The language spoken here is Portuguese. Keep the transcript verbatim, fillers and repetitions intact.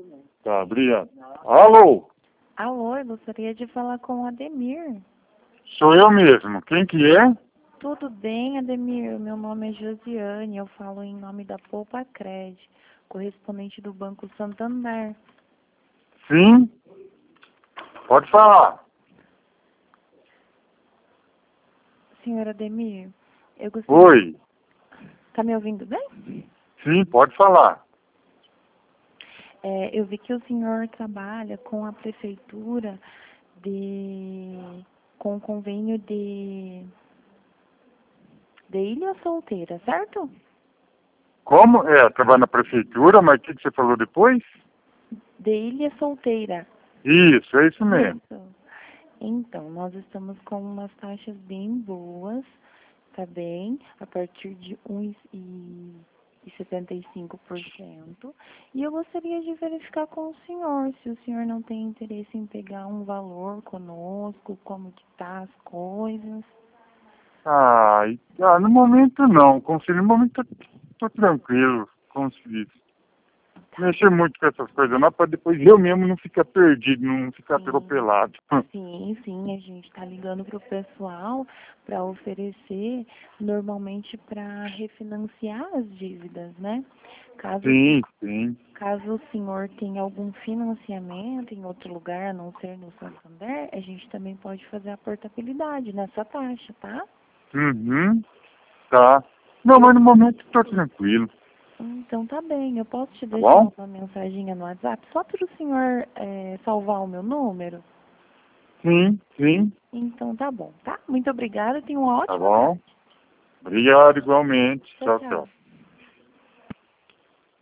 Tá, obrigado. Alô? Alô, eu gostaria de falar com o Ademir. Sou eu mesmo. Quem que é? Tudo bem, Ademir? Meu nome é Josiane, eu falo em nome da Poupa Cred, correspondente do Banco Santander. Sim? Pode falar. Senhor Ademir, eu gostaria... Oi. Tá me ouvindo bem? Sim, pode falar. É, eu vi que o senhor trabalha com a prefeitura de... com o convênio de... de Ilha Solteira, certo? Como? É, trabalha na prefeitura, mas o que, que você falou depois? De Ilha Solteira. Isso, é isso mesmo. Isso. Então, nós estamos com umas taxas bem boas, tá bem? A partir de um vírgula setenta e cinco por cento. E eu gostaria de verificar com o senhor, se o senhor não tem interesse em pegar um valor conosco, como que tá as coisas. Ah, e- ah no momento não. Conselho, no momento tô, tô tranquilo, como se diz. Mexer muito com essas coisas não, para depois eu mesmo não ficar perdido, não ficar Sim. atropelado. Sim, sim, a gente está ligando para o pessoal para oferecer normalmente para refinanciar as dívidas, né? Caso, Sim, sim. caso o senhor tenha algum financiamento em outro lugar, a não ser no Santander, a gente também pode fazer a portabilidade nessa taxa, tá? Uhum, tá. Não, mas no momento tô tranquilo. Então tá bem, eu posso te Tá deixar bom? uma mensaginha no WhatsApp só para o senhor eh, salvar o meu número? Sim, sim. Então tá bom, tá? Muito obrigada, tenha uma Tá ótima tarde. bom. Obrigado igualmente. Tchau, Tchau, tchau. tchau.